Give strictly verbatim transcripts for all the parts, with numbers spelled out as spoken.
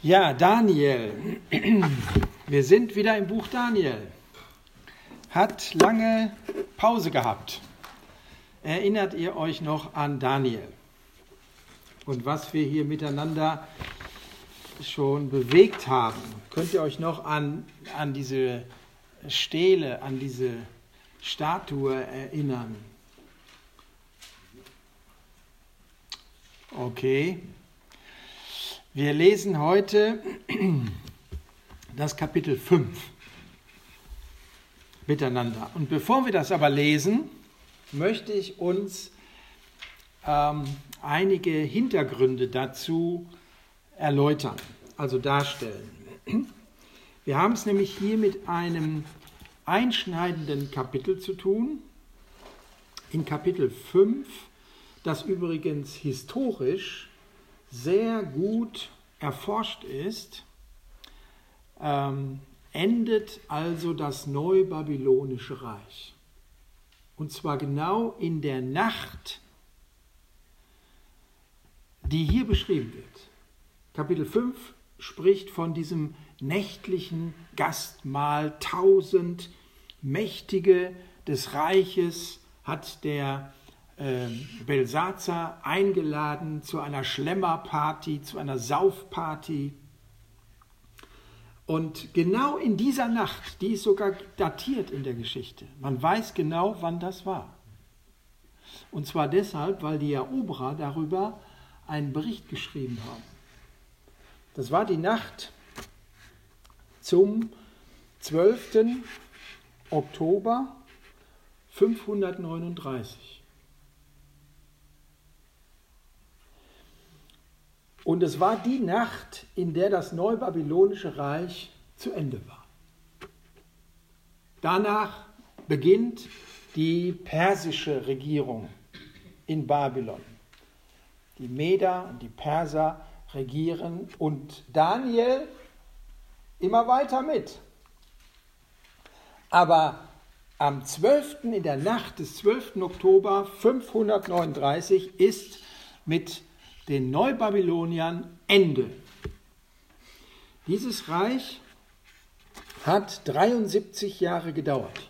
Ja, Daniel. Wir sind wieder im Buch Daniel. Hat lange Pause gehabt. Erinnert ihr euch noch an Daniel? Und was wir hier miteinander schon bewegt haben? Könnt ihr euch noch an, an diese Stele, an diese Statue erinnern? Okay. Wir lesen heute das Kapitel fünf miteinander. Und bevor wir das aber lesen, möchte ich uns ähm, einige Hintergründe dazu erläutern, also darstellen. Wir haben es nämlich hier mit einem einschneidenden Kapitel zu tun. In Kapitel fünf, das übrigens historisch sehr gut erforscht ist, ähm, endet also das Neubabylonische Reich. Und zwar genau in der Nacht, die hier beschrieben wird. Kapitel fünf spricht von diesem nächtlichen Gastmahl. Tausend Mächtige des Reiches hat der Belsazar eingeladen zu einer Schlemmerparty, zu einer Saufparty. Und genau in dieser Nacht, die ist sogar datiert in der Geschichte, man weiß genau, wann das war. Und zwar deshalb, weil die Eroberer darüber einen Bericht geschrieben haben. Das war die Nacht zum zwölften Oktober fünfhundertneununddreißig. Und es war die Nacht, in der das Neubabylonische Reich zu Ende war. Danach beginnt die persische Regierung in Babylon. Die Meder und die Perser regieren und Daniel immer weiter mit. Aber am zwölften in der Nacht des zwölften Oktober fünfhundertneununddreißig ist mit den Neubabyloniern Ende. Dieses Reich hat dreiundsiebzig Jahre gedauert.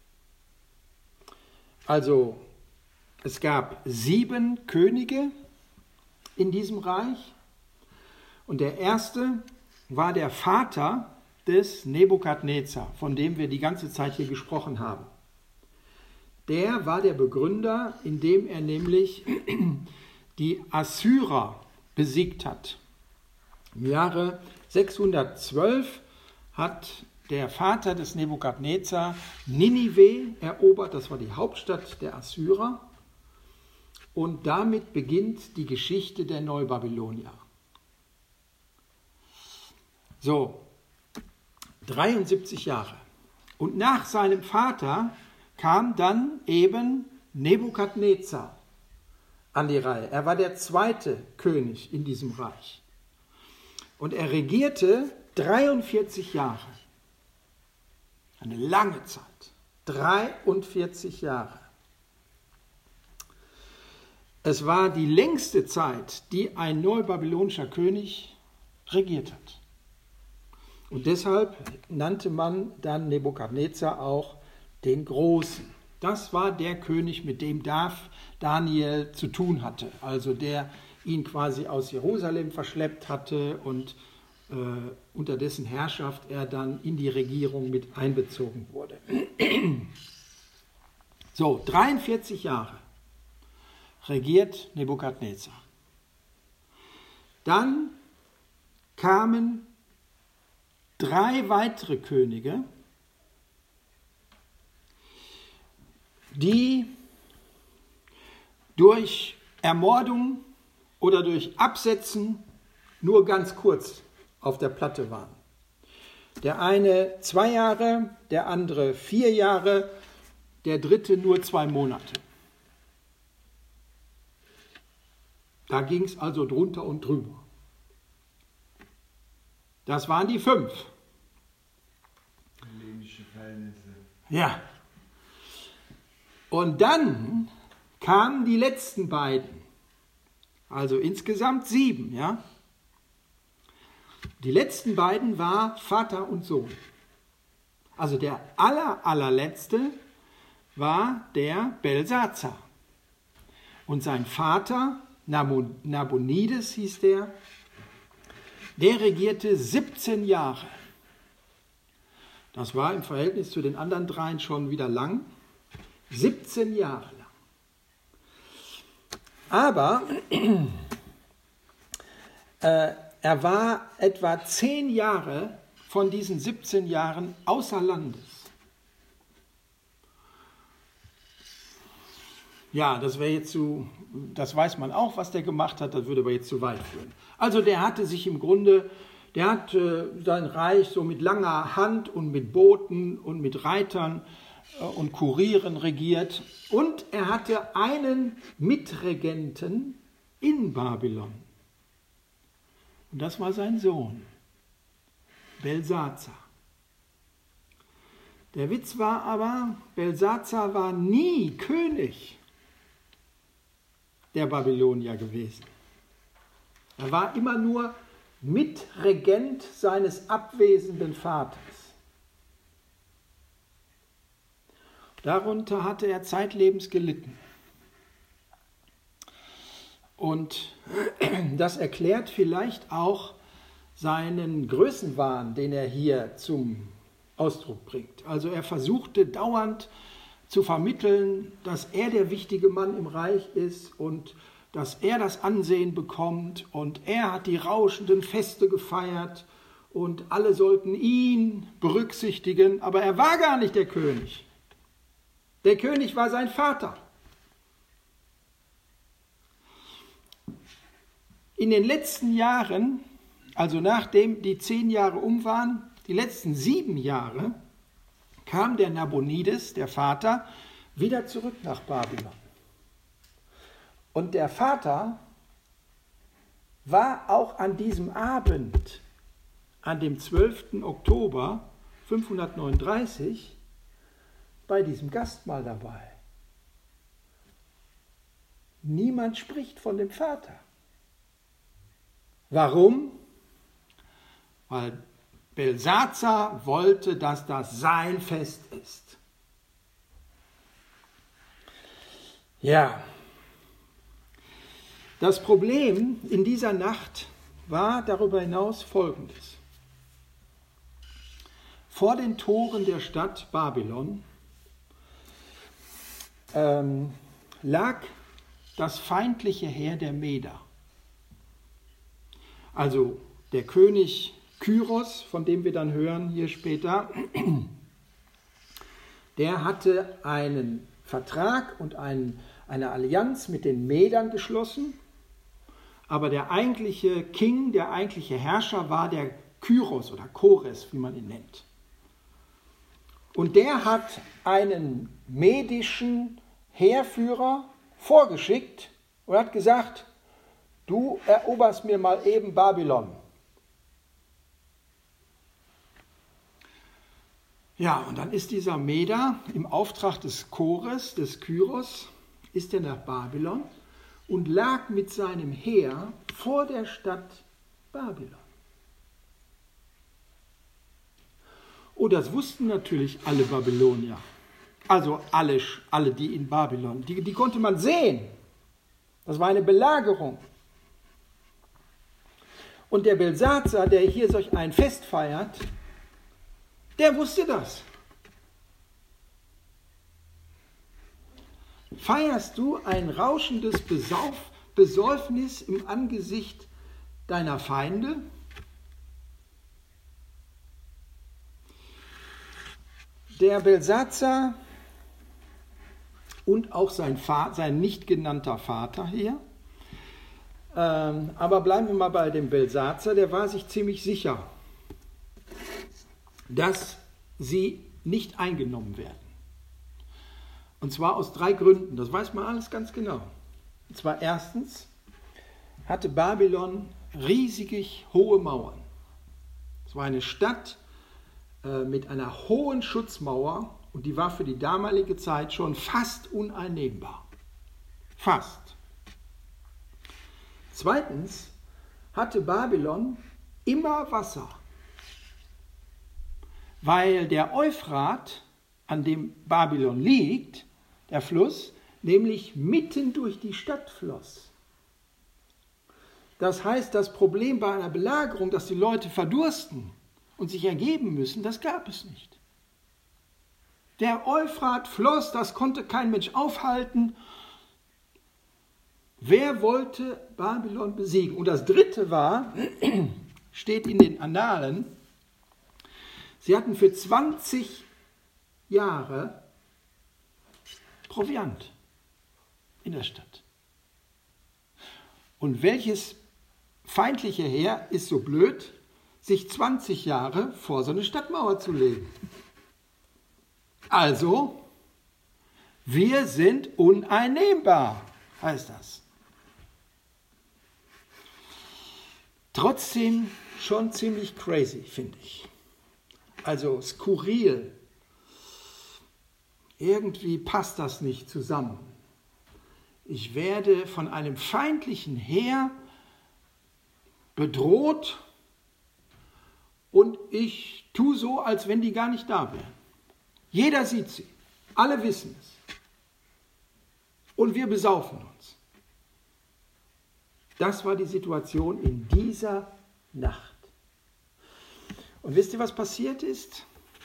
Also es gab sieben Könige in diesem Reich und der erste war der Vater des Nebukadnezar, von dem wir die ganze Zeit hier gesprochen haben. Der war der Begründer, indem er nämlich die Assyrer besiegt hat. Im Jahre sechshundertzwölf hat der Vater des Nebukadnezar Ninive erobert, das war die Hauptstadt der Assyrer. Und damit beginnt die Geschichte der Neubabylonier. So, dreiundsiebzig Jahre. Und nach seinem Vater kam dann eben Nebukadnezar an die Reihe. Er war der zweite König in diesem Reich. Und er regierte dreiundvierzig Jahre. Eine lange Zeit. dreiundvierzig Jahre. Es war die längste Zeit, die ein neubabylonischer König regiert hat. Und deshalb nannte man dann Nebukadnezar auch den Großen. Das war der König, mit dem Daniel zu tun hatte, also der ihn quasi aus Jerusalem verschleppt hatte und äh, unter dessen Herrschaft er dann in die Regierung mit einbezogen wurde. So, dreiundvierzig Jahre regiert Nebukadnezar. Dann kamen drei weitere Könige, die durch Ermordung oder durch Absetzen nur ganz kurz auf der Platte waren. Der eine zwei Jahre, der andere vier Jahre, der dritte nur zwei Monate. Da ging es also drunter und drüber. Das waren die fünf. Pandemische Verhältnisse. Ja. Und dann kamen die letzten beiden. Also insgesamt sieben, ja. Die letzten beiden war Vater und Sohn. Also der aller, allerletzte war der Belsazar. Und sein Vater, Nabonides hieß der, der regierte siebzehn Jahre. Das war im Verhältnis zu den anderen dreien schon wieder lang. siebzehn Jahre lang. Aber äh, er war etwa zehn Jahre von diesen siebzehn Jahren außer Landes. Ja, das wäre jetzt zu, das weiß man auch, was der gemacht hat, das würde aber jetzt zu weit führen. Also der hatte sich im Grunde, der hat äh, sein Reich so mit langer Hand und mit Booten und mit Reitern äh, und Kurieren regiert. Und er hatte einen Mitregenten in Babylon. Und das war sein Sohn, Belsazar. Der Witz war aber, Belsazar war nie König der Babylonier gewesen. Er war immer nur Mitregent seines abwesenden Vaters. Darunter hatte er zeitlebens gelitten. Und das erklärt vielleicht auch seinen Größenwahn, den er hier zum Ausdruck bringt. Also er versuchte dauernd zu vermitteln, dass er der wichtige Mann im Reich ist und dass er das Ansehen bekommt und er hat die rauschenden Feste gefeiert und alle sollten ihn berücksichtigen, aber er war gar nicht der König. Der König war sein Vater. In den letzten Jahren, also nachdem die zehn Jahre um waren, die letzten sieben Jahre, kam der Nabonides, der Vater, wieder zurück nach Babylon. Und der Vater war auch an diesem Abend, an dem zwölften Oktober fünfhundertneununddreißig, bei diesem Gastmahl dabei. Niemand spricht von dem Vater. Warum? Weil Belsazar wollte, dass das sein Fest ist. Ja, das Problem in dieser Nacht war darüber hinaus Folgendes. Vor den Toren der Stadt Babylon ähm, lag das feindliche Heer der Meder. Also der König Kyros, von dem wir dann hören hier später, der hatte einen Vertrag und einen, eine Allianz mit den Medern geschlossen, aber der eigentliche King, der eigentliche Herrscher war der Kyros oder Kores, wie man ihn nennt. Und der hat einen medischen Heerführer vorgeschickt und hat gesagt, du eroberst mir mal eben Babylon. Ja, und dann ist dieser Meder im Auftrag des Kores, des Kyros, ist er nach Babylon und lag mit seinem Heer vor der Stadt Babylon. Oh, das wussten natürlich alle Babylonier, also alle, alle die in Babylon, die, die konnte man sehen. Das war eine Belagerung. Und der Belsazar, der hier solch ein Fest feiert, der wusste das. Feierst du ein rauschendes Besauf, Besäufnis im Angesicht deiner Feinde? Der Belsazar und auch sein, Vater, sein nicht genannter Vater hier, ähm, aber bleiben wir mal bei dem Belsazar, der war sich ziemlich sicher, dass sie nicht eingenommen werden. Und zwar aus drei Gründen, das weiß man alles ganz genau. Und zwar erstens hatte Babylon riesig hohe Mauern. Es war eine Stadt äh, mit einer hohen Schutzmauer und die war für die damalige Zeit schon fast uneinnehmbar. Fast. Zweitens hatte Babylon immer Wasser, weil der Euphrat, an dem Babylon liegt, der Fluss, nämlich mitten durch die Stadt floss. Das heißt, das Problem bei einer Belagerung, dass die Leute verdursten und sich ergeben müssen, das gab es nicht. Der Euphrat floss, das konnte kein Mensch aufhalten. Wer wollte Babylon besiegen? Und das Dritte war, steht in den Annalen, sie hatten für zwanzig Jahre Proviant in der Stadt. Und welches feindliche Heer ist so blöd, sich zwanzig Jahre vor so eine Stadtmauer zu legen? Also, wir sind uneinnehmbar, heißt das. Trotzdem schon ziemlich crazy, finde ich. Also skurril. Irgendwie passt das nicht zusammen. Ich werde von einem feindlichen Heer bedroht und ich tue so, als wenn die gar nicht da wären. Jeder sieht sie, alle wissen es. Und wir besaufen uns. Das war die Situation in dieser Nacht. Und wisst ihr, was passiert ist?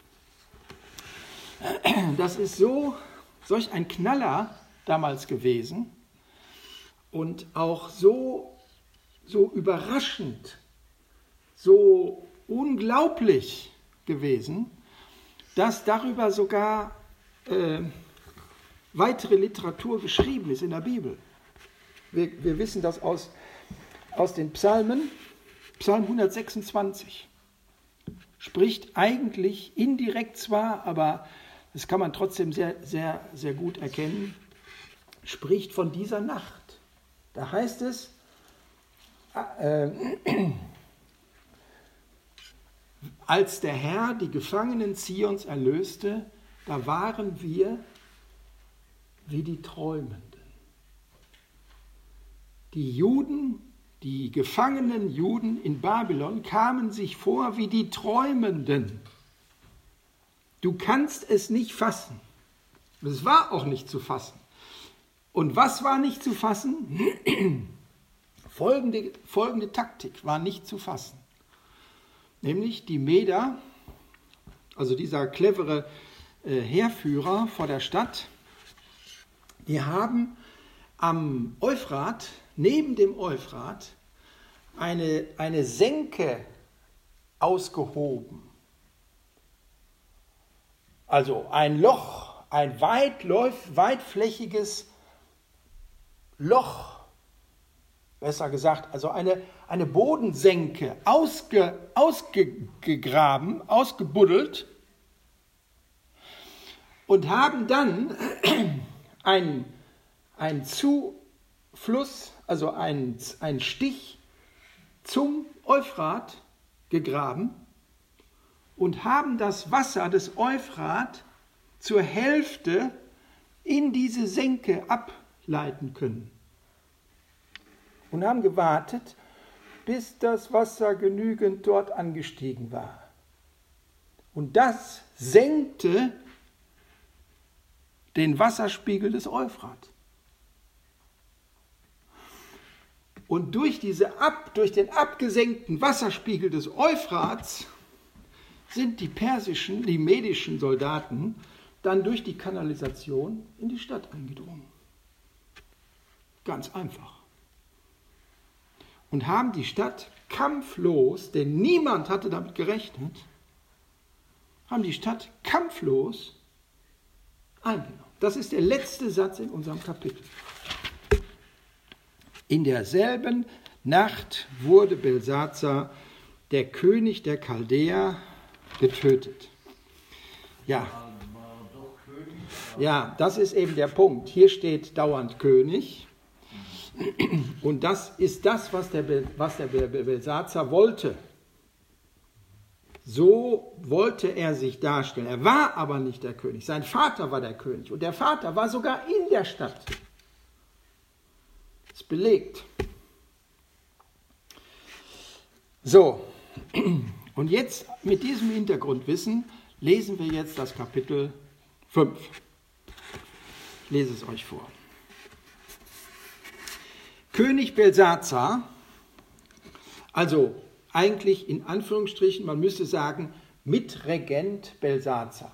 Das ist so, solch ein Knaller damals gewesen und auch so, so überraschend, so unglaublich gewesen, dass darüber sogar äh, weitere Literatur geschrieben ist in der Bibel. Wir, wir wissen das aus, aus den Psalmen. Psalm hundertsechsundzwanzig spricht eigentlich indirekt zwar, aber das kann man trotzdem sehr, sehr, sehr gut erkennen, spricht von dieser Nacht. Da heißt es, äh, als der Herr die Gefangenen Zions erlöste, da waren wir wie die Träumenden. Die Juden, die gefangenen Juden in Babylon kamen sich vor wie die Träumenden. Du kannst es nicht fassen. Es war auch nicht zu fassen. Und was war nicht zu fassen? folgende, folgende Taktik war nicht zu fassen. Nämlich die Meder, also dieser clevere äh, Heerführer vor der Stadt, die haben am Euphrat, neben dem Euphrat, eine, eine Senke ausgehoben. Also ein Loch, ein weitläuf, weitflächiges Loch, besser gesagt, also eine, eine Bodensenke, ausge, ausgegraben, ausgebuddelt und haben dann einen, einen Zufluss, also einen, einen Stich zum Euphrat gegraben und haben das Wasser des Euphrat zur Hälfte in diese Senke ableiten können. Und haben gewartet, bis das Wasser genügend dort angestiegen war. Und das senkte den Wasserspiegel des Euphrat. Und durch, diese ab, durch den abgesenkten Wasserspiegel des Euphrats sind die persischen, die medischen Soldaten dann durch die Kanalisation in die Stadt eingedrungen. Ganz einfach. Und haben die Stadt kampflos, denn niemand hatte damit gerechnet, haben die Stadt kampflos eingenommen. Das ist der letzte Satz in unserem Kapitel. In derselben Nacht wurde Belsazar, der König der Chaldäer, getötet. Ja. Ja, das ist eben der Punkt. Hier steht dauernd König. Und das ist das, was der, was der Belsazar wollte. So wollte er sich darstellen. Er war aber nicht der König. Sein Vater war der König. Und der Vater war sogar in der Stadt. Das ist belegt. So, Und jetzt mit diesem Hintergrundwissen lesen wir jetzt das Kapitel fünf. Ich lese es euch vor. König Belsazar, also eigentlich in Anführungsstrichen, man müsste sagen, Mitregent Belsazar,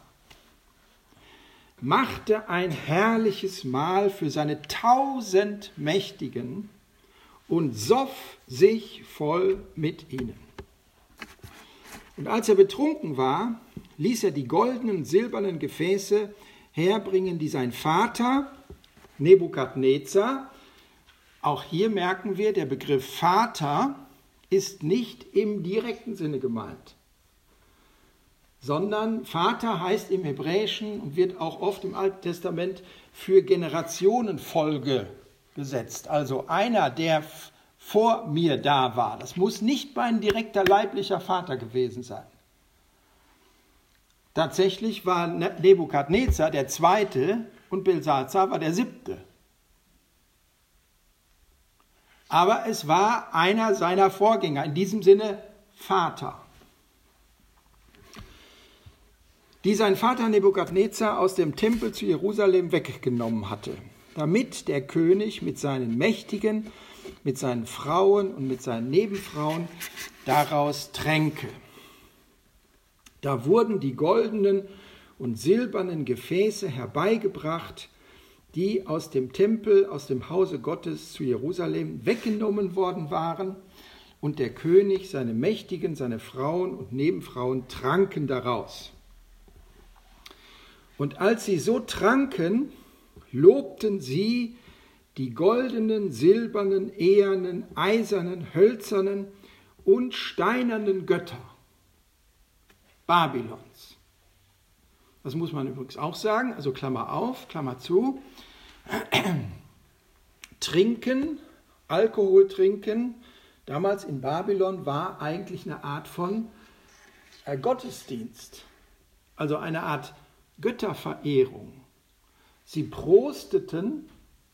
machte ein herrliches Mahl für seine tausend Mächtigen und soff sich voll mit ihnen. Und als er betrunken war, ließ er die goldenen und silbernen Gefäße herbringen, die sein Vater Nebukadnezar, auch hier merken wir, der Begriff Vater ist nicht im direkten Sinne gemeint, sondern Vater heißt im Hebräischen und wird auch oft im Alten Testament für Generationenfolge gesetzt. Also einer, der vor mir da war. Das muss nicht mein direkter leiblicher Vater gewesen sein. Tatsächlich war Nebukadnezar der zweite und Belsazar war der siebte. Aber es war einer seiner Vorgänger, in diesem Sinne Vater, die sein Vater Nebukadnezar aus dem Tempel zu Jerusalem weggenommen hatte, damit der König mit seinen Mächtigen, mit seinen Frauen und mit seinen Nebenfrauen daraus tränke. Da wurden die goldenen und silbernen Gefäße herbeigebracht, die aus dem Tempel, aus dem Hause Gottes zu Jerusalem weggenommen worden waren, und der König, seine Mächtigen, seine Frauen und Nebenfrauen tranken daraus. Und als sie so tranken, lobten sie die goldenen, silbernen, ehernen, eisernen, hölzernen und steinernen Götter Babylons. Das muss man übrigens auch sagen, also Klammer auf, Klammer zu. Trinken, Alkohol trinken, damals in Babylon war eigentlich eine Art von äh, Gottesdienst, also eine Art Götterverehrung. Sie prosteten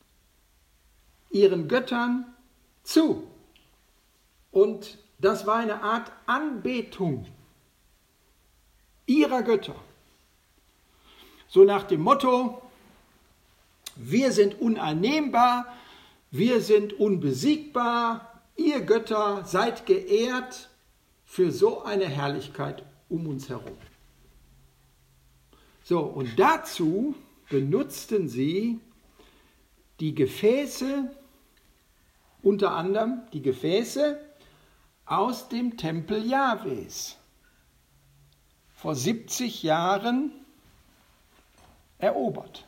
ihren Göttern zu und das war eine Art Anbetung ihrer Götter. So nach dem Motto, wir sind uneinnehmbar, wir sind unbesiegbar, ihr Götter seid geehrt für so eine Herrlichkeit um uns herum. So, und dazu benutzten sie die Gefäße, unter anderem die Gefäße aus dem Tempel Jahwes, vor siebzig Jahren erobert.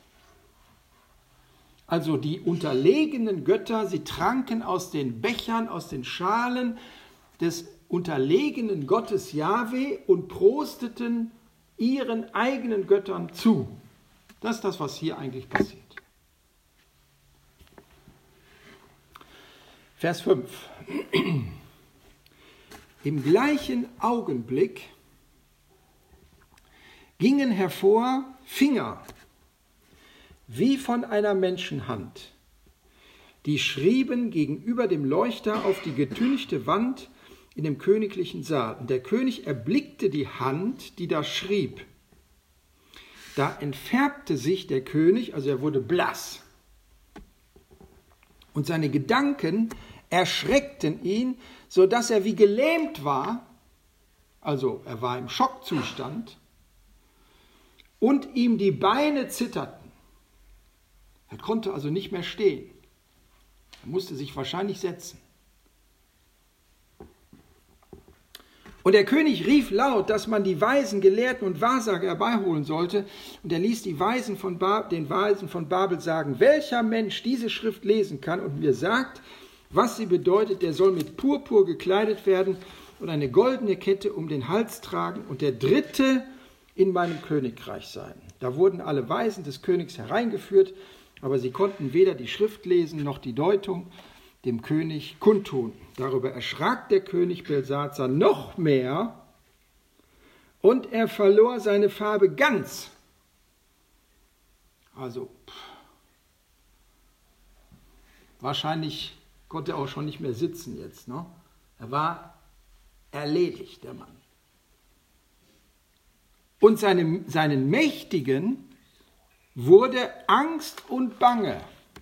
Also die unterlegenen Götter, sie tranken aus den Bechern, aus den Schalen des unterlegenen Gottes Jahwe und prosteten ihren eigenen Göttern zu. Das ist das, was hier eigentlich passiert. Vers fünf. Im gleichen Augenblick gingen hervor Finger, wie von einer Menschenhand. Die schrieben gegenüber dem Leuchter auf die getünchte Wand in dem königlichen Saal. Und der König erblickte die Hand, die da schrieb. Da entfärbte sich der König, also er wurde blass. Und seine Gedanken erschreckten ihn, sodass er wie gelähmt war, also er war im Schockzustand, und ihm die Beine zitterten. Er konnte also nicht mehr stehen. Er musste sich wahrscheinlich setzen. Und der König rief laut, dass man die Weisen, Gelehrten und Wahrsager herbeiholen sollte. Und er ließ die Weisen von ba- den Weisen von Babel sagen, welcher Mensch diese Schrift lesen kann und mir sagt, was sie bedeutet, der soll mit Purpur gekleidet werden und eine goldene Kette um den Hals tragen und der Dritte in meinem Königreich sein. Da wurden alle Weisen des Königs hereingeführt, aber sie konnten weder die Schrift lesen noch die Deutung dem König kundtun. Darüber erschrak der König Belsazar noch mehr und er verlor seine Farbe ganz. Also pff, wahrscheinlich konnte er auch schon nicht mehr sitzen jetzt. Ne? Er war erledigt, der Mann. Und seinem, seinen Mächtigen wurde Angst und Bange.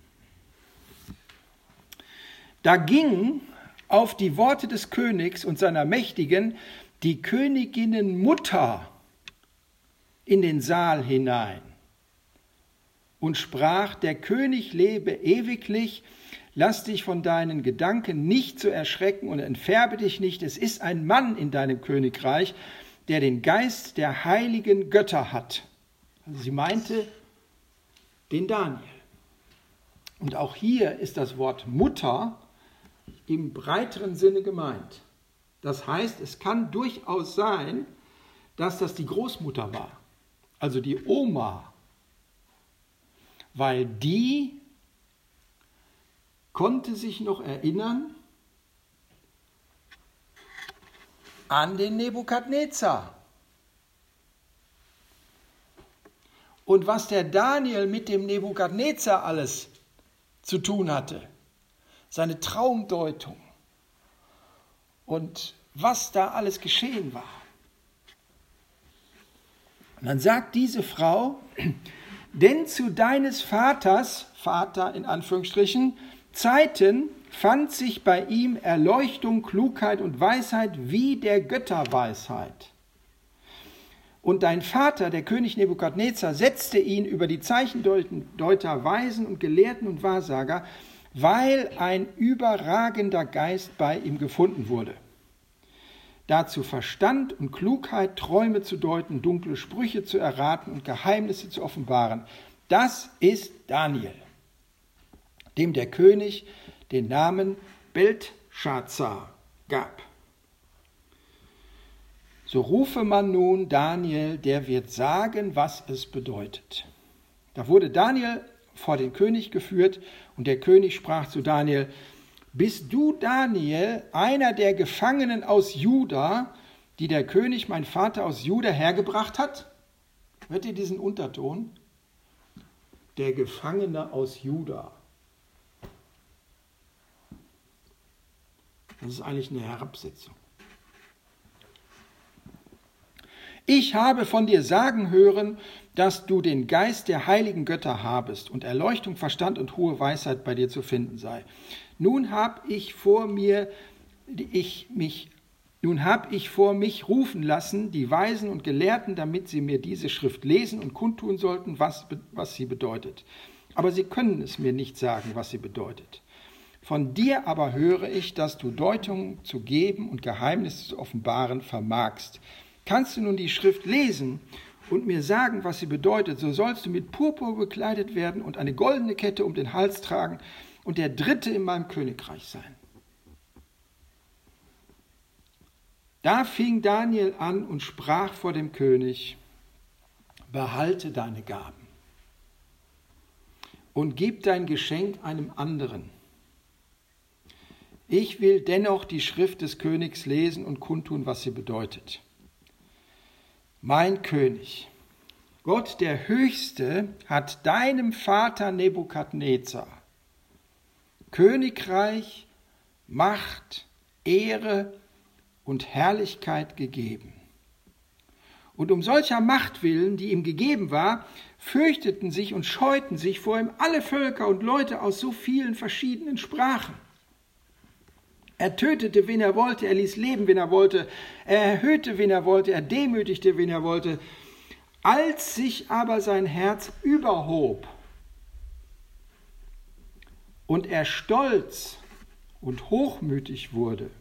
Da ging auf die Worte des Königs und seiner Mächtigen die Königinnenmutter in den Saal hinein und sprach: Der König lebe ewiglich, lass dich von deinen Gedanken nicht zu erschrecken und entfärbe dich nicht. Es ist ein Mann in deinem Königreich, der den Geist der heiligen Götter hat. Also sie meinte den Daniel. Und auch hier ist das Wort Mutter im breiteren Sinne gemeint. Das heißt, es kann durchaus sein, dass das die Großmutter war, also die Oma, weil die konnte sich noch erinnern an den Nebukadnezar. Und was der Daniel mit dem Nebukadnezar alles zu tun hatte, seine Traumdeutung und was da alles geschehen war. Und dann sagt diese Frau: Denn zu deines Vaters, Vater in Anführungsstrichen, Zeiten fand sich bei ihm Erleuchtung, Klugheit und Weisheit wie der Götterweisheit. Und dein Vater, der König Nebukadnezar, setzte ihn über die Zeichendeuter, Weisen und Gelehrten und Wahrsager, weil ein überragender Geist bei ihm gefunden wurde. Dazu Verstand und Klugheit, Träume zu deuten, dunkle Sprüche zu erraten und Geheimnisse zu offenbaren. Das ist Daniel, dem der König den Namen Beltschazar gab. So rufe man nun Daniel, der wird sagen, was es bedeutet. Da wurde Daniel vor den König geführt und der König sprach zu Daniel: Bist du, Daniel, einer der Gefangenen aus Juda, die der König, mein Vater, aus Juda hergebracht hat? Hört ihr diesen Unterton? Der Gefangene aus Juda. Das ist eigentlich eine Herabsetzung. Ich habe von dir sagen hören, dass du den Geist der heiligen Götter habest und Erleuchtung, Verstand und hohe Weisheit bei dir zu finden sei. Nun habe ich vor mir, ich mich, nun habe ich vor mich rufen lassen, die Weisen und Gelehrten, damit sie mir diese Schrift lesen und kundtun sollten, was, was sie bedeutet. Aber sie können es mir nicht sagen, was sie bedeutet. Von dir aber höre ich, dass du Deutungen zu geben und Geheimnisse zu offenbaren vermagst. Kannst du nun die Schrift lesen und mir sagen, was sie bedeutet, so sollst du mit Purpur bekleidet werden und eine goldene Kette um den Hals tragen und der Dritte in meinem Königreich sein. Da fing Daniel an und sprach vor dem König: Behalte deine Gaben und gib dein Geschenk einem anderen. Ich will dennoch die Schrift des Königs lesen und kundtun, was sie bedeutet. Mein König, Gott der Höchste hat deinem Vater Nebukadnezar Königreich, Macht, Ehre und Herrlichkeit gegeben. Und um solcher Macht willen, die ihm gegeben war, fürchteten sich und scheuten sich vor ihm alle Völker und Leute aus so vielen verschiedenen Sprachen. Er tötete, wen er wollte, er ließ leben, wen er wollte, er erhöhte, wen er wollte, er demütigte, wen er wollte. Als sich aber sein Herz überhob und er stolz und hochmütig wurde,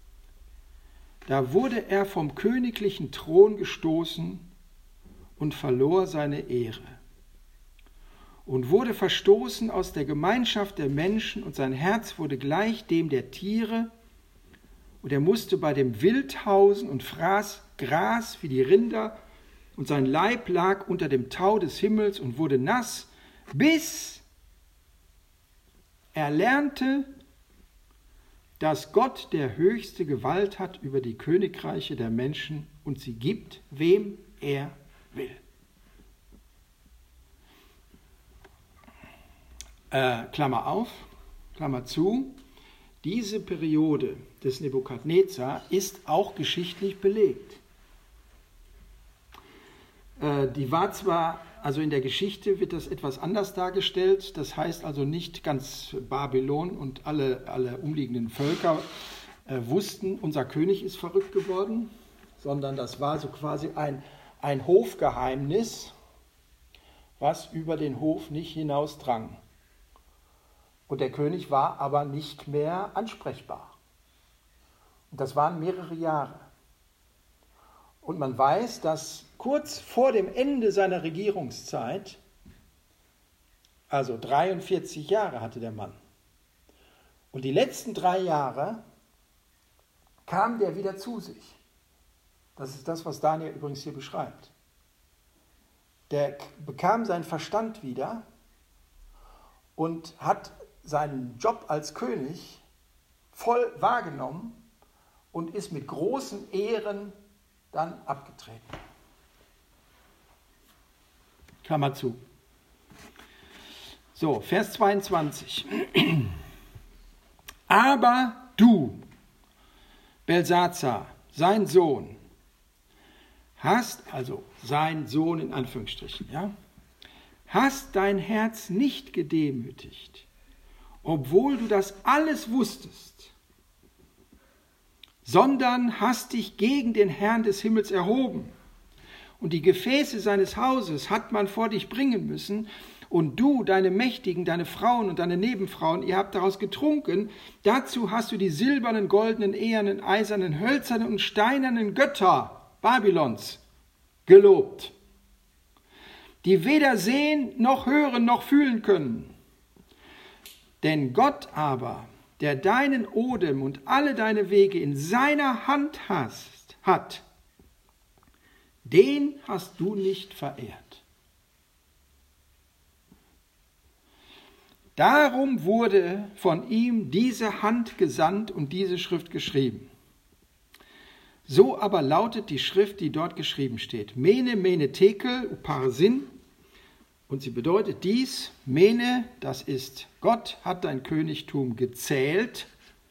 da wurde er vom königlichen Thron gestoßen und verlor seine Ehre und wurde verstoßen aus der Gemeinschaft der Menschen und sein Herz wurde gleich dem der Tiere und er musste bei dem Wild hausen und fraß Gras wie die Rinder und sein Leib lag unter dem Tau des Himmels und wurde nass, bis er lernte, dass Gott der höchste Gewalt hat über die Königreiche der Menschen und sie gibt, wem er will. Äh, Klammer auf, Klammer zu. diese Periode des Nebukadnezar ist auch geschichtlich belegt. Äh, die war zwar, also in der Geschichte wird das etwas anders dargestellt, das heißt also nicht ganz Babylon und alle, alle umliegenden Völker äh, wussten, unser König ist verrückt geworden, sondern das war so quasi ein, ein Hofgeheimnis, was über den Hof nicht hinausdrang. Und der König war aber nicht mehr ansprechbar. Und das waren mehrere Jahre. Und man weiß, dass kurz vor dem Ende seiner Regierungszeit, also dreiundvierzig Jahre hatte der Mann, und die letzten drei Jahre kam der wieder zu sich. Das ist das, was Daniel übrigens hier beschreibt. Der bekam seinen Verstand wieder und hat seinen Job als König voll wahrgenommen und ist mit großen Ehren dann abgetreten. Klammer zu. So, Vers zweiundzwanzig. Aber du, Belsazar, sein Sohn, hast, also sein Sohn in Anführungsstrichen, ja, hast dein Herz nicht gedemütigt, obwohl du das alles wusstest, sondern hast dich gegen den Herrn des Himmels erhoben. Und die Gefäße seines Hauses hat man vor dich bringen müssen, und du, deine Mächtigen, deine Frauen und deine Nebenfrauen, ihr habt daraus getrunken. Dazu hast du die silbernen, goldenen, ehernen, eisernen, hölzernen und steinernen Götter Babylons gelobt, die weder sehen, noch hören, noch fühlen können. Denn Gott aber, der deinen Odem und alle deine Wege in seiner Hand hast, hat, den hast du nicht verehrt. Darum wurde von ihm diese Hand gesandt und diese Schrift geschrieben. So aber lautet die Schrift, die dort geschrieben steht. Mene, Mene, Tekel, Uparsin. Und sie bedeutet dies, Mene, das ist, Gott hat dein Königtum gezählt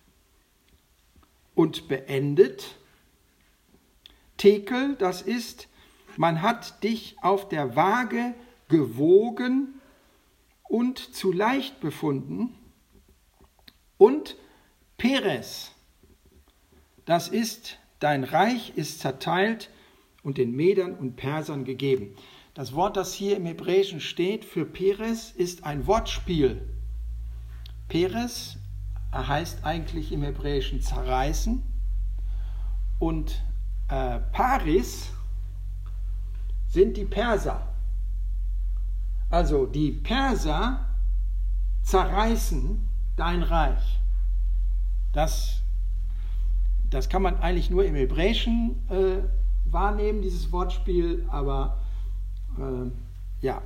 und beendet. Tekel, das ist, man hat dich auf der Waage gewogen und zu leicht befunden. Und Peres, das ist, dein Reich ist zerteilt und den Medern und Persern gegeben. Das Wort, das hier im Hebräischen steht für Peres, ist ein Wortspiel. Peres heißt eigentlich im Hebräischen zerreißen und äh, Paris sind die Perser. Also die Perser zerreißen dein Reich. Das, das kann man eigentlich nur im Hebräischen äh, wahrnehmen, dieses Wortspiel, aber äh, ja.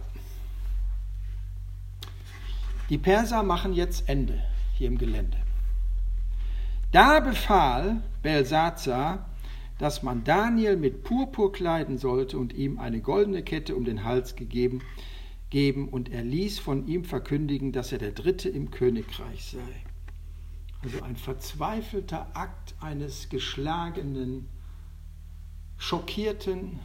Die Perser machen jetzt Ende hier im Gelände. Da befahl Belsazar, dass man Daniel mit Purpur kleiden sollte und ihm eine goldene Kette um den Hals gegeben geben, und er ließ von ihm verkündigen, dass er der Dritte im Königreich sei. Also ein verzweifelter Akt eines geschlagenen, schockierten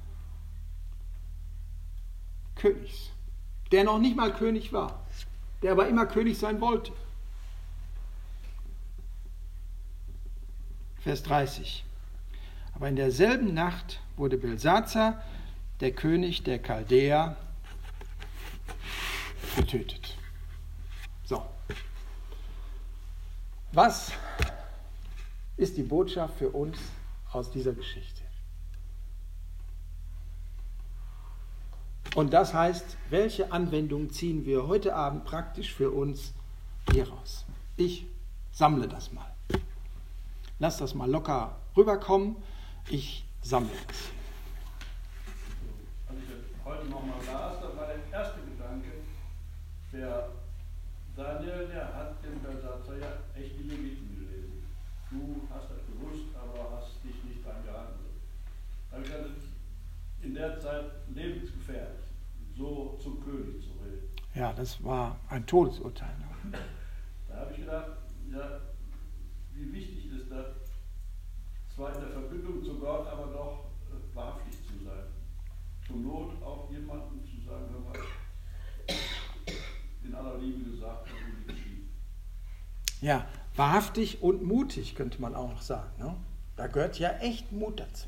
Königs, der noch nicht mal König war, der aber immer König sein wollte. Vers dreißig. Aber in derselben Nacht wurde Belsazar, der König der Chaldäer, getötet. So. Was ist die Botschaft für uns aus dieser Geschichte? Und das heißt, welche Anwendung ziehen wir heute Abend praktisch für uns hier raus? Ich sammle das mal. Lass das mal locker rüberkommen. Ich sammle das. Als ich heute nochmal las, dann war der erste Gedanke, der Daniel, der hat den Belsazar ja echt die Leviten gelesen. Du hast das gewusst, aber hast dich nicht dran gehalten. Da habe ich gedacht, in der Zeit lebensgefährlich, so zum König zu reden. Ja, das war ein Todesurteil. Da habe ich gedacht, ja, wie wichtig ist das, zwar in der Verbindung zu Gott, aber doch äh, wahrhaftig zu sein. Zur Not auch jemandem zu sagen, hör mal, in aller Liebe gesagt, wie geschieht. Ja, wahrhaftig und mutig könnte man auch noch sagen. Ne? Da gehört ja echt Mut dazu.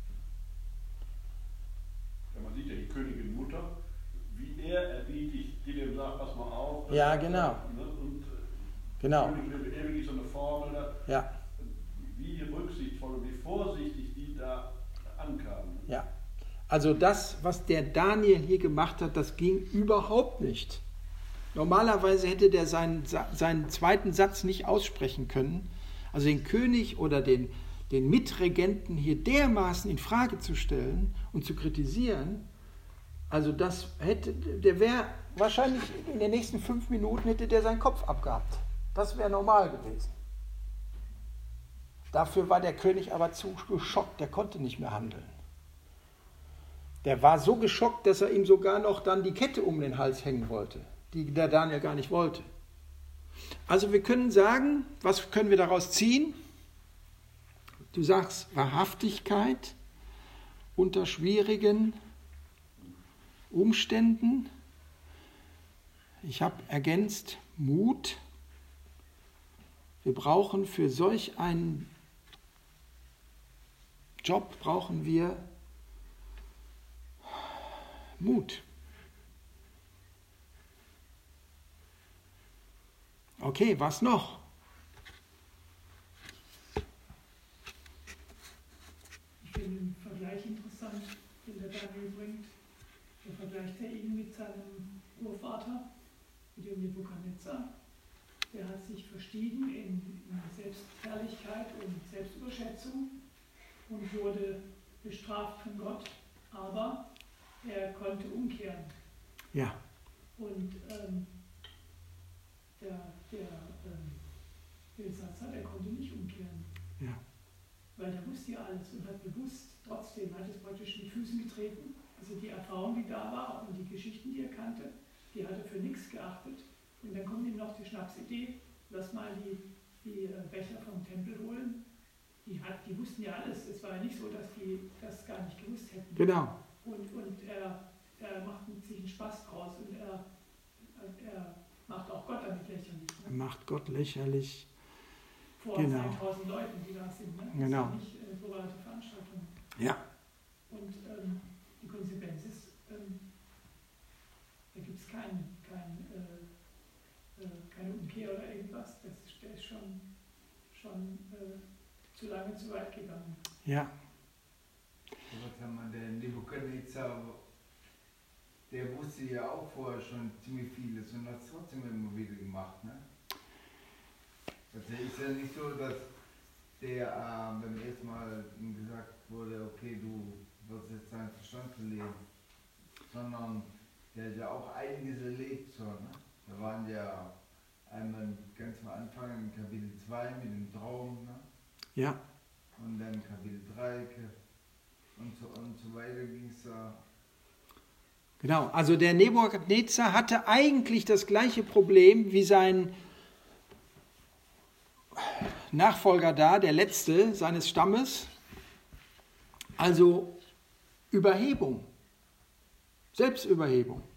Ja, man sieht ja die Königin Mutter, wie er erbietigt, die dem sagt, pass mal auf. Ja, genau. Ne? Und äh, Genau. König ewig so eine Formel, da, Ja. wie rücksichtsvoll und wie vorsichtig die da ankamen. Ja. Also das, was der Daniel hier gemacht hat, das ging überhaupt nicht. Normalerweise hätte der seinen, seinen zweiten Satz nicht aussprechen können. Also den König oder den, den Mitregenten hier dermaßen in Frage zu stellen und zu kritisieren, also das hätte, der wäre wahrscheinlich in den nächsten fünf Minuten hätte der seinen Kopf abgehabt. Das wäre normal gewesen. Dafür war der König aber zu geschockt, der konnte nicht mehr handeln. Der war so geschockt, dass er ihm sogar noch dann die Kette um den Hals hängen wollte, die der Daniel gar nicht wollte. Also wir können sagen, was können wir daraus ziehen? Du sagst Wahrhaftigkeit unter schwierigen Umständen. Ich habe ergänzt Mut. Wir brauchen für solch einen Job brauchen wir Mut. Okay, was noch? Ich finde den Vergleich interessant, den der Daniel bringt. Der vergleicht er ihn mit seinem Urvater, mit dem Nebukadnezar. Der hat sich verstiegen in, in Selbstherrlichkeit und Selbstüberschätzung und wurde bestraft von Gott, aber er konnte umkehren. Ja. Und ähm, der, der ähm, Belsatzer, der konnte nicht umkehren. Ja. Weil der wusste ja alles und hat bewusst, trotzdem hat es praktisch mit Füßen getreten. Also die Erfahrung, die da war und die Geschichten, die er kannte, die hat er für nichts geachtet. Und dann kommt ihm noch die Schnapsidee, lass mal die, die Becher vom Tempel holen. Die, hat, die wussten ja alles. Es war ja nicht so, dass die das gar nicht gewusst hätten. Genau. Und, und er, er macht sich einen Spaß draus und er, er macht auch Gott damit lächerlich. Ne? Er macht Gott lächerlich. Vor Genau. seinen tausend Leuten, die da sind. Ne? Das Genau. ist ja nicht äh, private Veranstaltung. Ja. Und ähm, die Konsequenz ist, ähm, da gibt es kein, kein, äh, äh, keine Umkehr oder irgendwas. Das ist, der ist schon, schon äh, zu lange zu weit gegangen. Ja. Was haben wir denn? Nebukadnezar, der wusste ja auch vorher schon ziemlich vieles und hat es trotzdem immer wieder gemacht. Ne? Also ist ja nicht so, dass der äh, beim ersten Mal ihm gesagt wurde, okay, du wirst jetzt deinen Verstand verlieren, sondern der hat ja auch einiges erlebt. So, ne? Da waren ja einmal ganz am Anfang in Kapitel zwei mit dem Traum, ne? Ja. Und dann Kapitel drei und so, und so weiter ging es da. Genau, also der Nebukadnezar hatte eigentlich das gleiche Problem wie sein Nachfolger da, der letzte seines Stammes, also Überhebung, Selbstüberhebung.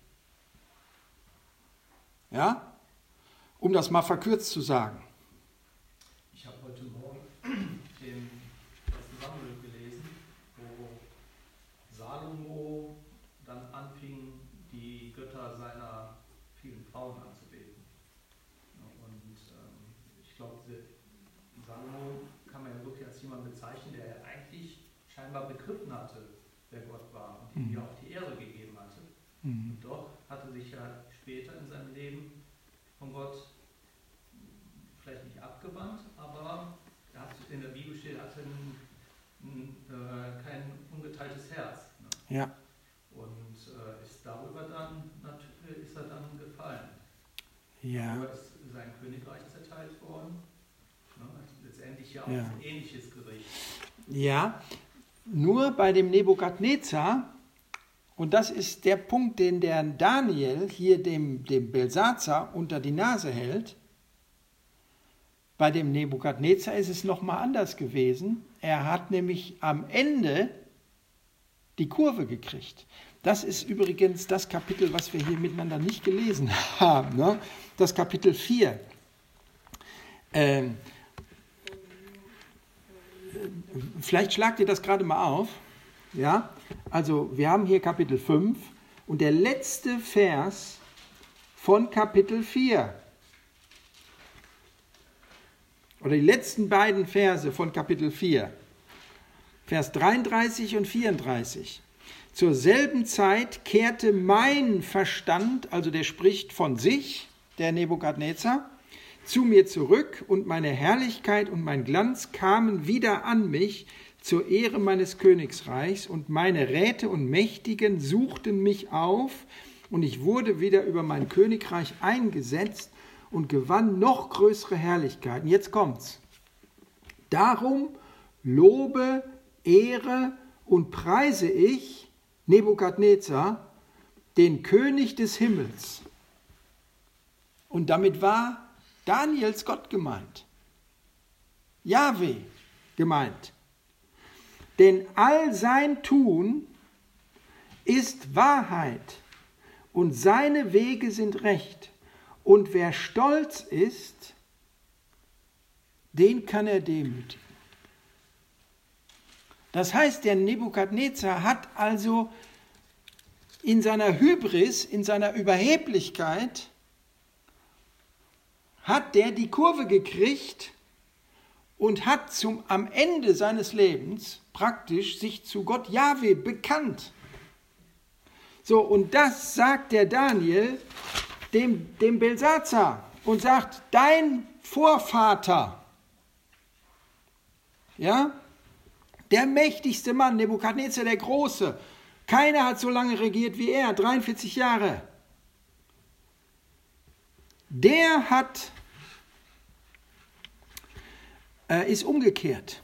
Ja, um das mal verkürzt zu sagen. Ich habe heute Morgen den ersten Samuel gelesen, wo Salomo dann anfing, die Götter seiner vielen Frauen anzubeten. Und ähm, ich glaube, Salomo kann man ja wirklich als jemand bezeichnen, der eigentlich scheinbar begriffen hatte, wer Gott war und ihm ja auch die Ehre gegeben hatte. Mhm. Und doch hatte sich ja später in seinem Leben von Gott vielleicht nicht abgewandt, aber er hat, in der Bibel steht, er hatte ein, ein, äh, kein ungeteiltes Herz. Ne? Ja. Und äh, ist darüber dann, natürlich ist er dann gefallen. Ja. Darüber ist sein Königreich zerteilt worden. Ne? Letztendlich ja auch Ja. ein ähnliches Gericht. Ja, nur bei dem Nebukadnezar, und das ist der Punkt, den der Daniel hier dem, dem Belsazar unter die Nase hält, Bei dem Nebukadnezar ist es nochmal anders gewesen. Er hat nämlich am Ende die Kurve gekriegt. Das ist übrigens das Kapitel, was wir hier miteinander nicht gelesen haben. Ne? Das Kapitel vier. Ähm, vielleicht schlagt ihr das gerade mal auf. Ja? Also wir haben hier Kapitel fünf und der letzte Vers von Kapitel vier. Oder die letzten beiden Verse von Kapitel vier. Vers dreiunddreißig und vierunddreißig. Zur selben Zeit kehrte mein Verstand, also der spricht von sich, der Nebukadnezar, zu mir zurück und meine Herrlichkeit und mein Glanz kamen wieder an mich zur Ehre meines Königsreichs und meine Räte und Mächtigen suchten mich auf und ich wurde wieder über mein Königreich eingesetzt und gewann noch größere Herrlichkeiten. Jetzt kommt's. Darum lobe, ehre und preise ich Nebukadnezar, den König des Himmels. Und damit war Daniels Gott gemeint. Jahwe gemeint. Denn all sein Tun ist Wahrheit und seine Wege sind recht. Und wer stolz ist, den kann er demütigen. Das heißt, der Nebukadnezar hat also in seiner Hybris, in seiner Überheblichkeit, hat der die Kurve gekriegt und hat zum, am Ende seines Lebens praktisch sich zu Gott Jahwe bekannt. So, und das sagt der Daniel dem, dem Belsazar und sagt, dein Vorvater, ja, der mächtigste Mann, Nebukadnezar der Große, keiner hat so lange regiert wie er, dreiundvierzig Jahre. Der hat, äh, ist umgekehrt.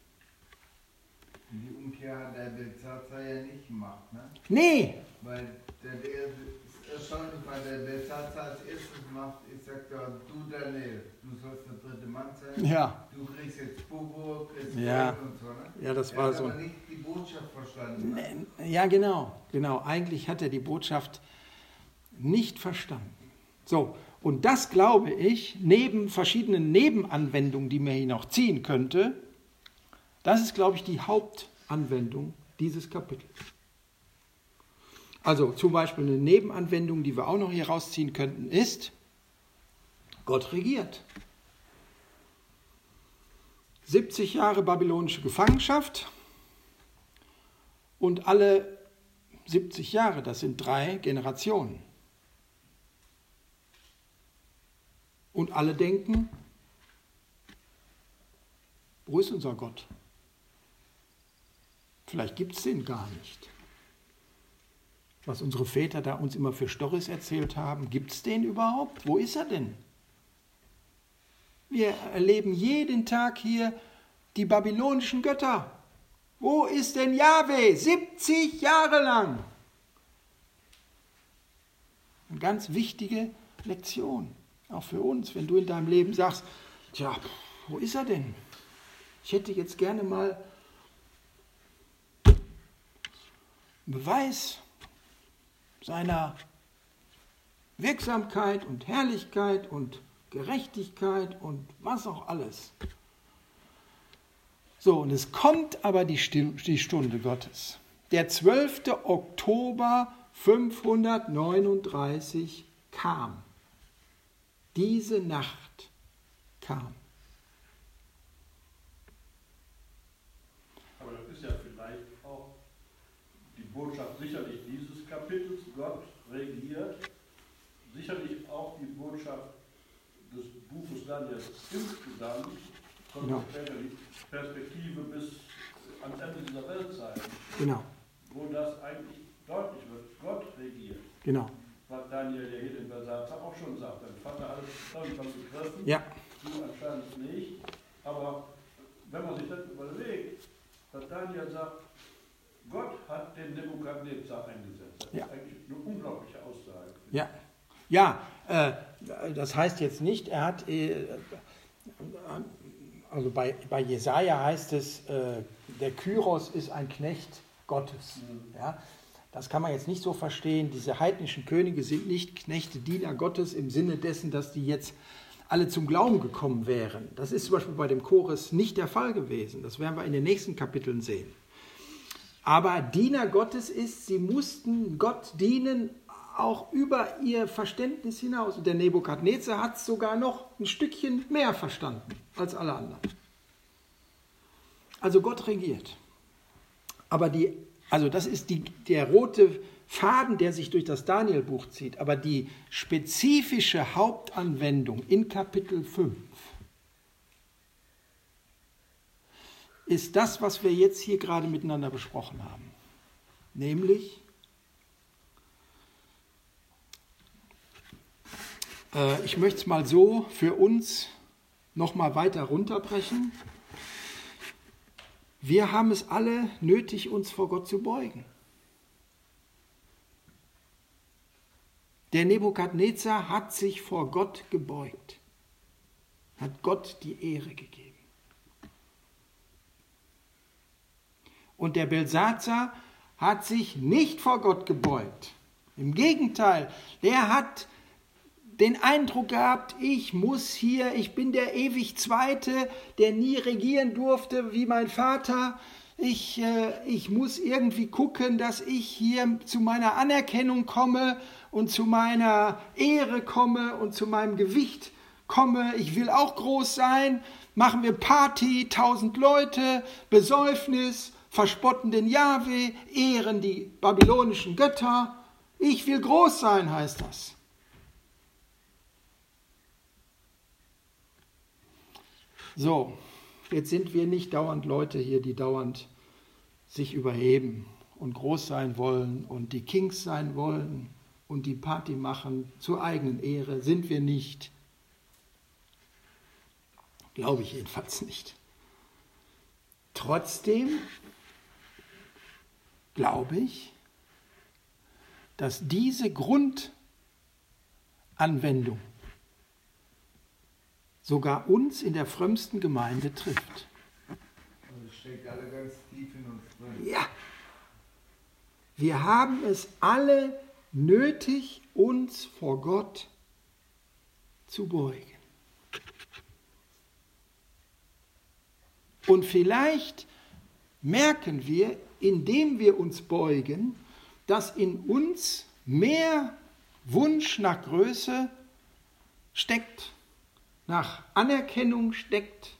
Die Umkehr hat der Belsazar ja nicht gemacht, ne? Nee. Weil der, der ist erstaunlich, weil der Belsazar als erstes macht, ich sag da, du Daniel, du sollst der dritte Mann sein, Ja. du kriegst jetzt Bobo, kriegst Ja. Gold und so, ne? Ja, das er war hat so. aber nicht die Botschaft verstanden. Ne? Ja, genau, genau. Eigentlich hat er die Botschaft nicht verstanden. So, und das glaube ich, neben verschiedenen Nebenanwendungen, die man hier noch ziehen könnte, das ist, glaube ich, die Hauptanwendung dieses Kapitels. Also zum Beispiel eine Nebenanwendung, die wir auch noch hier rausziehen könnten, ist, Gott regiert. siebzig Jahre babylonische Gefangenschaft und alle siebzig Jahre, das sind drei Generationen. Und alle denken, wo ist unser Gott? Vielleicht gibt es den gar nicht. Was unsere Väter da uns immer für Storys erzählt haben, gibt es den überhaupt? Wo ist er denn? Wir erleben jeden Tag hier die babylonischen Götter. Wo ist denn Jahwe? siebzig Jahre lang. Eine ganz wichtige Lektion, auch für uns, wenn du in deinem Leben sagst, tja, wo ist er denn? Ich hätte jetzt gerne mal einen Beweis seiner Wirksamkeit und Herrlichkeit und Gerechtigkeit und was auch alles. So, und es kommt aber die, die Stunde Gottes. Der zwölfte Oktober fünfhundertneununddreißig kam. Diese Nacht kam. Aber das ist ja vielleicht auch die Botschaft sicherlich dieses Kapitels, Gott regiert, sicherlich auch die Botschaft des Buches Daniels insgesamt, von Genau. später die Perspektive bis ans Ende dieser Welt sein, Genau, wo das eigentlich deutlich wird, Gott regiert. genau. Was Daniel ja hier in Belsazar auch schon sagt, dein Vater hat es irgendwann begriffen, Ja, du anscheinend nicht, aber wenn man sich das überlegt, dass Daniel sagt, Gott hat den Nebukadnezar eingesetzt. Das Ja. ist eigentlich eine unglaubliche Aussage. ja. Ja, äh, das heißt jetzt nicht, er hat, äh, Also bei, bei Jesaja heißt es, äh, der Kyros ist ein Knecht Gottes. Mhm. Ja? Das kann man jetzt nicht so verstehen. Diese heidnischen Könige sind nicht Knechte, Diener Gottes im Sinne dessen, dass die jetzt alle zum Glauben gekommen wären. Das ist zum Beispiel bei dem Chores nicht der Fall gewesen. Das werden wir in den nächsten Kapiteln sehen. Aber Diener Gottes ist, sie mussten Gott dienen, auch über ihr Verständnis hinaus. Und der Nebukadnezar hat es sogar noch ein Stückchen mehr verstanden als alle anderen. Also Gott regiert. Aber die, also das ist die, der rote Faden, der sich durch das Daniel-Buch zieht. Aber die spezifische Hauptanwendung in Kapitel fünf ist das, was wir jetzt hier gerade miteinander besprochen haben. Nämlich, äh, ich möchte es mal so für uns nochmal weiter runterbrechen. Wir haben es alle nötig, uns vor Gott zu beugen. Der Nebukadnezar hat sich vor Gott gebeugt, hat Gott die Ehre gegeben. Und der Belsazar hat sich nicht vor Gott gebeugt. Im Gegenteil, er hat den Eindruck gehabt, ich muss hier, ich bin der ewig Zweite, der nie regieren durfte wie mein Vater. Ich, äh, ich muss irgendwie gucken, dass ich hier zu meiner Anerkennung komme und zu meiner Ehre komme und zu meinem Gewicht komme. Ich will auch groß sein. Machen wir Party, tausend Leute, Besäufnis, verspotten den Jahwe, ehren die babylonischen Götter. Ich will groß sein, heißt das. So, jetzt sind wir nicht dauernd Leute hier, die dauernd sich überheben und groß sein wollen und die Kings sein wollen und die Party machen zur eigenen Ehre. Sind wir nicht. Glaube ich jedenfalls nicht. Trotzdem glaube ich, dass diese Grundanwendung sogar uns in der frömmsten Gemeinde trifft. Das steckt alle ganz tief in uns drin. Ja. Wir haben es alle nötig, uns vor Gott zu beugen. Und vielleicht merken wir, indem wir uns beugen, dass in uns mehr Wunsch nach Größe steckt, nach Anerkennung steckt,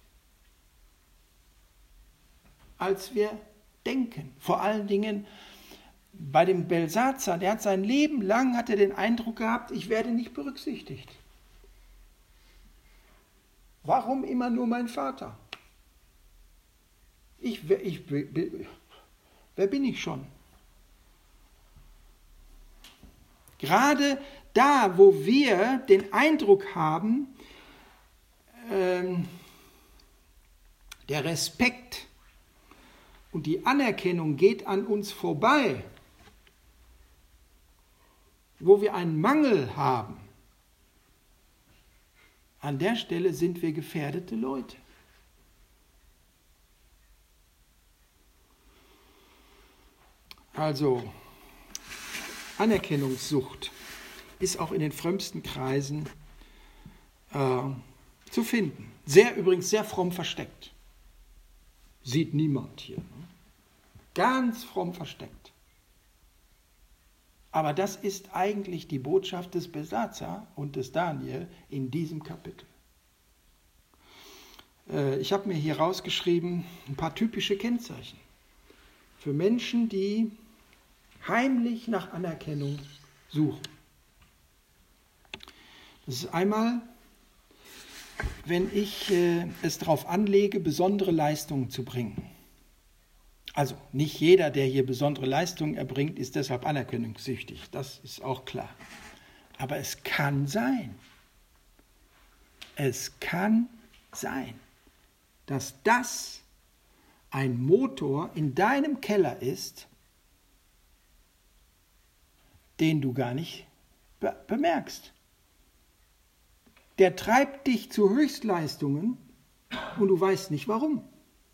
als wir denken. Vor allen Dingen bei dem Belsazar, der hat sein Leben lang hat er den Eindruck gehabt, ich werde nicht berücksichtigt. Warum immer nur mein Vater? Ich, ich, wer bin ich schon? Gerade da, wo wir den Eindruck haben, ähm, der Respekt und die Anerkennung geht an uns vorbei, wo wir einen Mangel haben, an der Stelle sind wir gefährdete Leute. Also, Anerkennungssucht ist auch in den frömmsten Kreisen äh, zu finden. Sehr, übrigens sehr fromm versteckt. Sieht niemand hier. Ne? Ganz fromm versteckt. Aber das ist eigentlich die Botschaft des Belsazar und des Daniel in diesem Kapitel. Äh, ich habe mir hier rausgeschrieben ein paar typische Kennzeichen für Menschen, die heimlich nach Anerkennung suchen. Das ist einmal, wenn ich äh, es darauf anlege, besondere Leistungen zu bringen. Also nicht jeder, der hier besondere Leistungen erbringt, ist deshalb anerkennungssüchtig. Das ist auch klar. Aber es kann sein, es kann sein, dass das ein Motor in deinem Keller ist, den du gar nicht be- bemerkst. Der treibt dich zu Höchstleistungen, und du weißt nicht warum.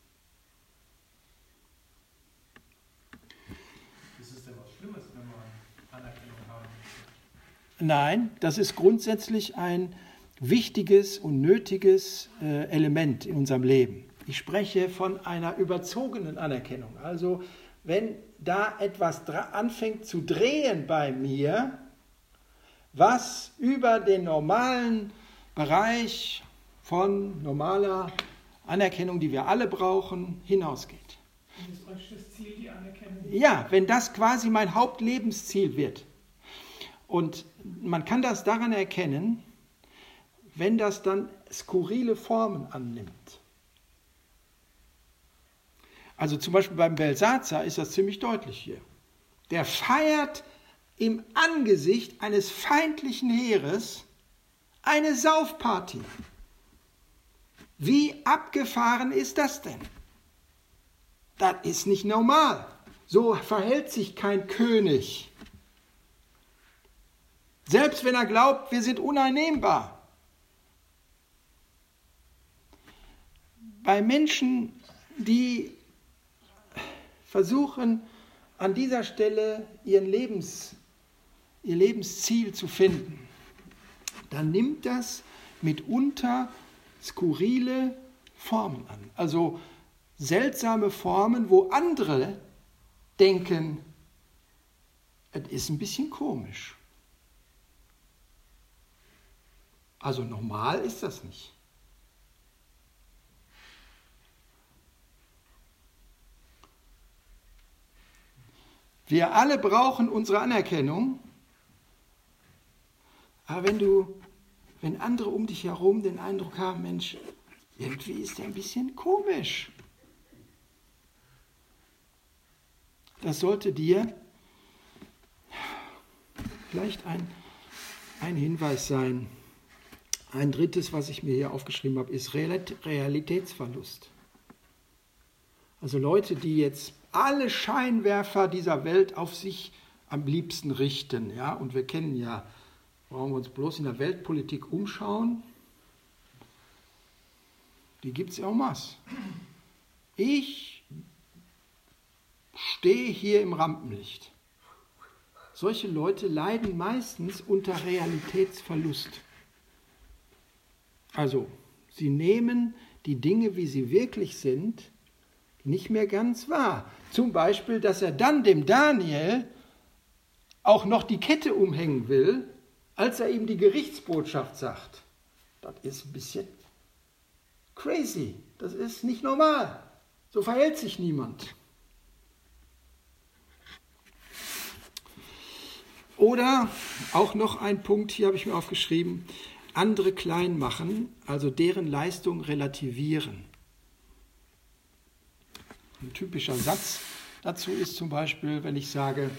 Ist es denn was Schlimmes, wenn man Anerkennung haben möchte? Nein, das ist grundsätzlich ein wichtiges und nötiges äh, Element in unserem Leben. Ich spreche von einer überzogenen Anerkennung. Also wenn da etwas dra- anfängt zu drehen bei mir, was über den normalen Bereich von normaler Anerkennung, die wir alle brauchen, hinausgeht. Und ist praktisch das Ziel, die Anerkennung. Ja, wenn das quasi mein Hauptlebensziel wird. Und man kann das daran erkennen, wenn das dann skurrile Formen annimmt. Also zum Beispiel beim Belsazar ist das ziemlich deutlich hier. Der feiert im Angesicht eines feindlichen Heeres eine Saufparty. Wie abgefahren ist das denn? Das ist nicht normal. So verhält sich kein König. Selbst wenn er glaubt, wir sind uneinnehmbar. Bei Menschen, die versuchen, an dieser Stelle ihren Lebens, ihr Lebensziel zu finden, dann nimmt das mitunter skurrile Formen an. Also seltsame Formen, wo andere denken, es ist ein bisschen komisch. Also normal ist das nicht. Wir alle brauchen unsere Anerkennung, aber wenn du, wenn andere um dich herum den Eindruck haben, Mensch, irgendwie ist der ein bisschen komisch, das sollte dir vielleicht ein, ein Hinweis sein. Ein drittes, was ich mir hier aufgeschrieben habe, ist Realitätsverlust. Also Leute, die jetzt alle Scheinwerfer dieser Welt auf sich am liebsten richten. Ja? Und wir kennen ja, brauchen wir uns bloß in der Weltpolitik umschauen, die gibt es ja en masse. Ich stehe hier im Rampenlicht. Solche Leute leiden meistens unter Realitätsverlust. Also, sie nehmen die Dinge, wie sie wirklich sind, nicht mehr ganz wahr. Zum Beispiel, dass er dann dem Daniel auch noch die Kette umhängen will, als er ihm die Gerichtsbotschaft sagt. Das ist ein bisschen crazy. Das ist nicht normal. So verhält sich niemand. Oder auch noch ein Punkt, hier habe ich mir aufgeschrieben, andere klein machen, also deren Leistung relativieren. Ein typischer Satz dazu ist zum Beispiel, wenn ich sage,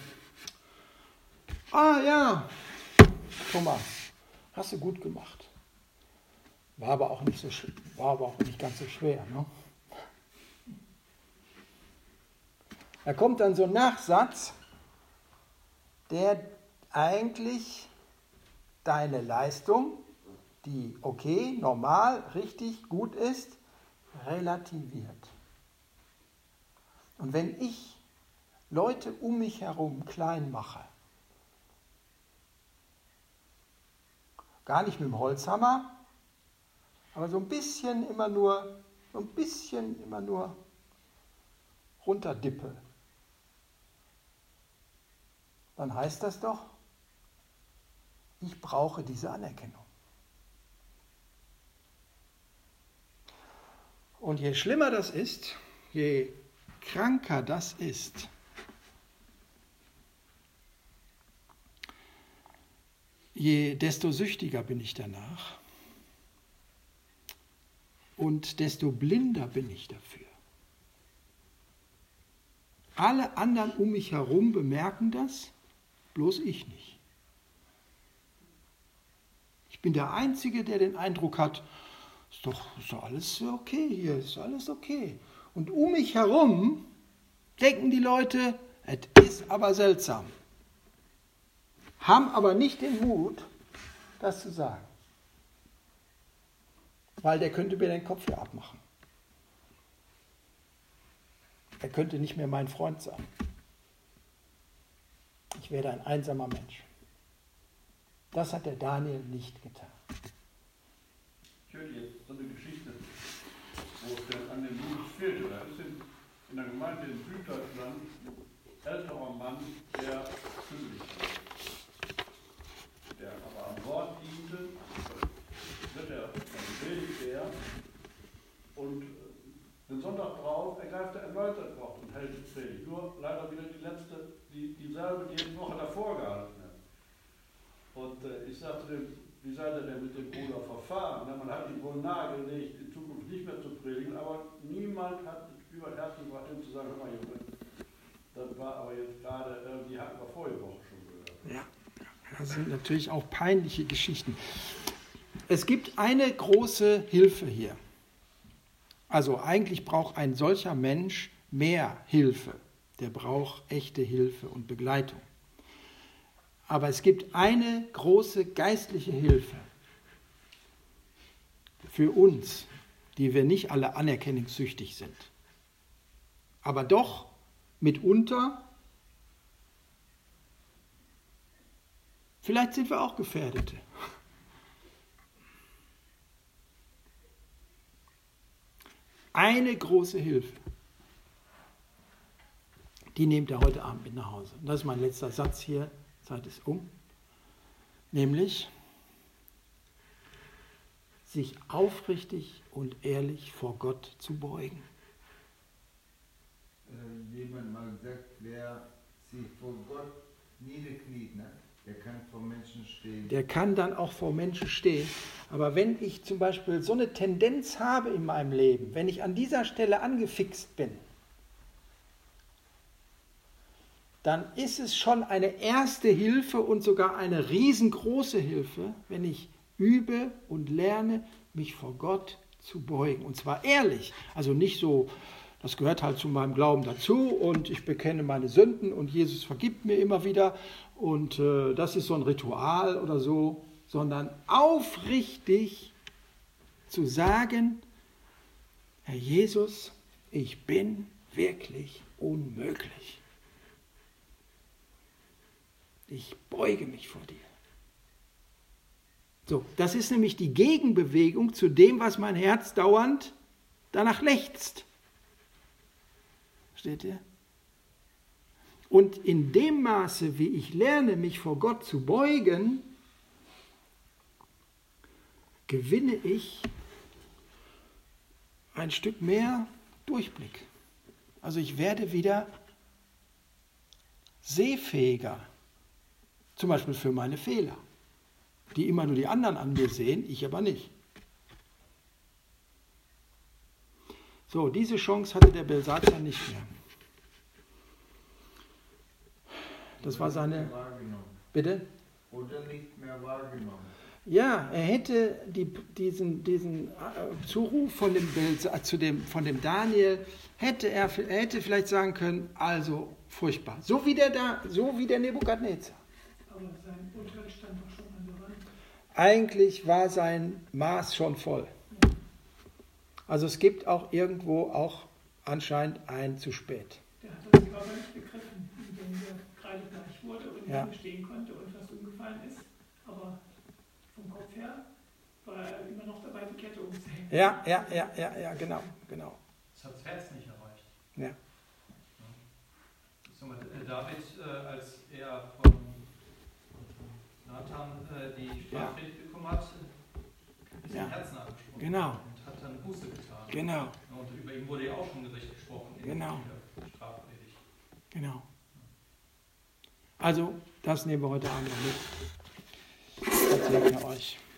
ah ja, Thomas, hast du gut gemacht. War aber auch nicht, so, war aber auch nicht ganz so schwer. Ne? Da kommt dann so ein Nachsatz, der eigentlich deine Leistung, die okay, normal, richtig, gut ist, relativiert. Und wenn ich Leute um mich herum klein mache, gar nicht mit dem Holzhammer, aber so ein bisschen immer nur, so ein bisschen immer nur runterdippe, dann heißt das doch, ich brauche diese Anerkennung. Und je schlimmer das ist, je kranker das ist, je desto süchtiger bin ich danach und desto blinder bin ich dafür. Alle anderen um mich herum bemerken das, bloß ich nicht. Ich bin der Einzige, der den Eindruck hat, ist doch, ist doch alles okay hier, ist alles okay. Und um mich herum denken die Leute, es ist aber seltsam. Haben aber nicht den Mut, das zu sagen. weil der könnte mir den Kopf hier abmachen. Er könnte nicht mehr mein Freund sein. Ich werde ein einsamer Mensch. Das hat der Daniel nicht getan. Ich höre jetzt so eine Geschichte, wo es dann an den Judas fehlte. Da ist in, in der Gemeinde in Süddeutschland ein älterer Mann, der kündigt war. Der aber am Wort diente, wird er predigt er und den Sonntag drauf ergreift er erneut das Wort und hält die Predigt. Nur leider wieder die letzte, die, dieselbe, die die Woche davor gehalten hat. Und äh, ich sagte dem, wie seid ihr denn mit dem Bruder verfahren? Na, man hat ihn wohl nahegelegt, in Zukunft nicht mehr zu predigen, aber niemand hat es über das Herz gebracht, ihm zu sagen, hör mal Junge, das war aber jetzt gerade, äh, die hatten wir vorige Woche schon gehört. Ja, das sind natürlich auch peinliche Geschichten. Es gibt eine große Hilfe hier. Also eigentlich braucht ein solcher Mensch mehr Hilfe. Der braucht echte Hilfe und Begleitung. Aber es gibt eine große geistliche Hilfe für uns, die wir nicht alle anerkennungssüchtig sind. Aber doch mitunter, vielleicht sind wir auch Gefährdete. Eine große Hilfe, die nehmt ihr heute Abend mit nach Hause. Und das ist mein letzter Satz hier. Zeit ist um, nämlich sich aufrichtig und ehrlich vor Gott zu beugen. Äh, jemand mal gesagt, wer sich vor Gott niederkniet, ne? Der kann vor Menschen stehen. Der kann dann auch vor Menschen stehen. Aber wenn ich zum Beispiel so eine Tendenz habe in meinem Leben, wenn ich an dieser Stelle angefixt bin, dann ist es schon eine erste Hilfe und sogar eine riesengroße Hilfe, wenn ich übe und lerne, mich vor Gott zu beugen. Und zwar ehrlich. Also nicht so, das gehört halt zu meinem Glauben dazu und ich bekenne meine Sünden und Jesus vergibt mir immer wieder und äh, das ist so ein Ritual oder so, sondern aufrichtig zu sagen, Herr Jesus, ich bin wirklich unmöglich. Ich beuge mich vor dir. So, das ist nämlich die Gegenbewegung zu dem, was mein Herz dauernd danach lechzt. Versteht ihr? Und in dem Maße, wie ich lerne, mich vor Gott zu beugen, gewinne ich ein Stück mehr Durchblick. Also ich werde wieder sehfähiger. Zum Beispiel für meine Fehler, die immer nur die anderen an mir sehen, ich aber nicht. So, diese Chance hatte der Belsatzer nicht mehr. Das war seine... Bitte? Oder nicht mehr wahrgenommen. Ja, er hätte die, diesen, diesen Zuruf von dem, Belsatzer, zu dem, von dem Daniel, hätte er, er hätte vielleicht sagen können, also furchtbar. So wie der, da, so wie der Nebukadnezar. Aber sein Urteil stand doch schon an der Wand. Eigentlich war sein Maß schon voll. Also es gibt auch irgendwo auch anscheinend ein zu spät. Der hat das aber nicht begriffen, indem er gerade gleich wurde und Ja. nicht verstehen konnte und was umgefallen ist. Aber vom Kopf her war er immer noch dabei, die Kette umzuhängen. Ja, ja, ja, ja, ja, genau, genau. Das hat das Herz nicht erreicht. Ja. Ich sag mal, David, äh, als er von Nathan äh, die Strafpredigt bekommen hat, ist Ja. im Herzen angesprochen. Genau. Und hat dann Buße getan. Genau, Und über ihn wurde ja auch schon Gericht gesprochen in Genau. der Strafpredigt. genau. Also, das nehmen wir heute Abend noch mit. Gott segne euch.